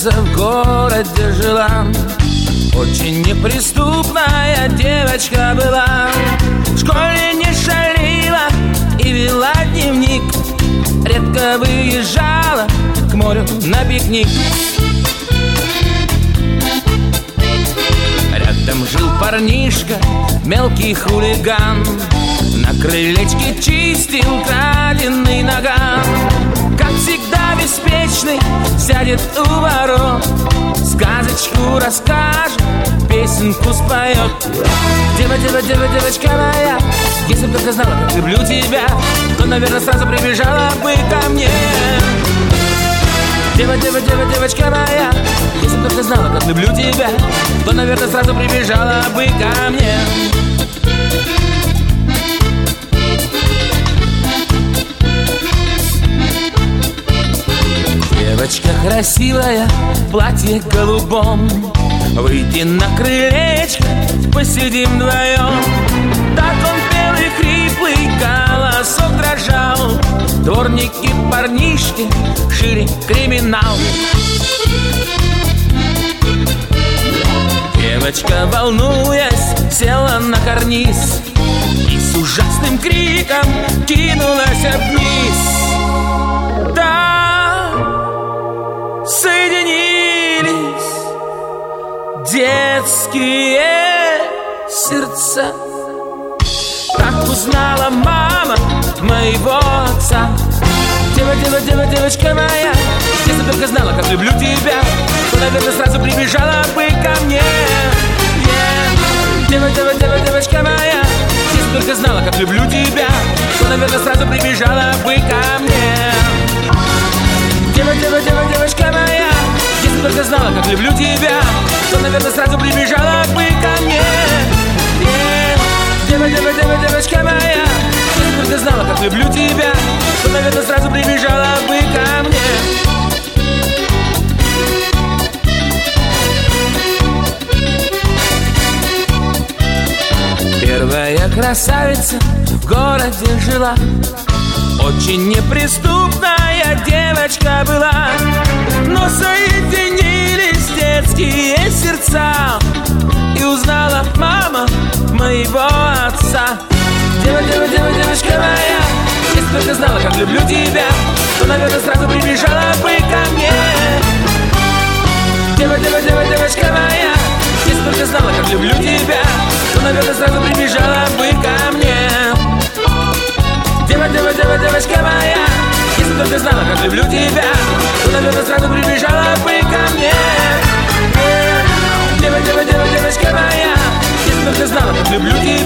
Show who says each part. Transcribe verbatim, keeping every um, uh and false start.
Speaker 1: красавица в городе жила. Очень неприступная девочка была. В школе не шалила и вела дневник. Редко выезжала к морю на пикник. Рядом жил парнишка, мелкий хулиган. На крылечке чистил краденый наган. Как всегда беспечный, сядет у ворот, сказочку расскажет, песенку споет. Дева, дева, дева, девочка моя, если б только знала, как люблю тебя, то, наверное, сразу прибежала бы ко мне. Дева, дева, дева, девочка моя, если б только знала, как люблю тебя, то, наверное, сразу прибежала бы ко мне. Девочка красивая, платье голубом, выйди на крылечко, посидим вдвоем. Так он пел и хриплый голосок дрожал. Дворники, парнишки, шире криминал. Девочка, волнуясь, села на карниз и с ужасным криком кинулась вниз. Да, соединились детские сердца. Так узнала мама моего отца. Дева, дева, дева, девочка моя, если только знала, как люблю тебя, то, наверное, сразу прибежала бы ко мне. Yeah. Дева, дева, дева, девочка моя, если только знала, как люблю тебя, то, наверное, сразу прибежала бы ко мне. Дева, дева, дева, девочка моя, если только знала, как люблю тебя, то, наверное, сразу прибежала бы ко мне. Yeah. Дева, дева, дева, девочка моя, если только знала, как люблю тебя, то, наверное, сразу прибежала бы ко мне. Первая красавица в городе жила. Очень неприступная девочка была. Но соединились детские сердца, и узнала мама моего отца. Дева, дева, дева, девочка моя, если только знала, как люблю тебя, то, наверное, сразу прибежала бы ко мне. Дева, дева, дева, девочка моя, если только знала, как люблю тебя, то, наверное, сразу прибежала бы ко мне. Дева, дева, дева, девочка моя, если только знала, как люблю тебя, то, наверное, сразу прибежала бы ко мне. Дева, дева, дева, девочка моя, если только знала, как люблю тебя,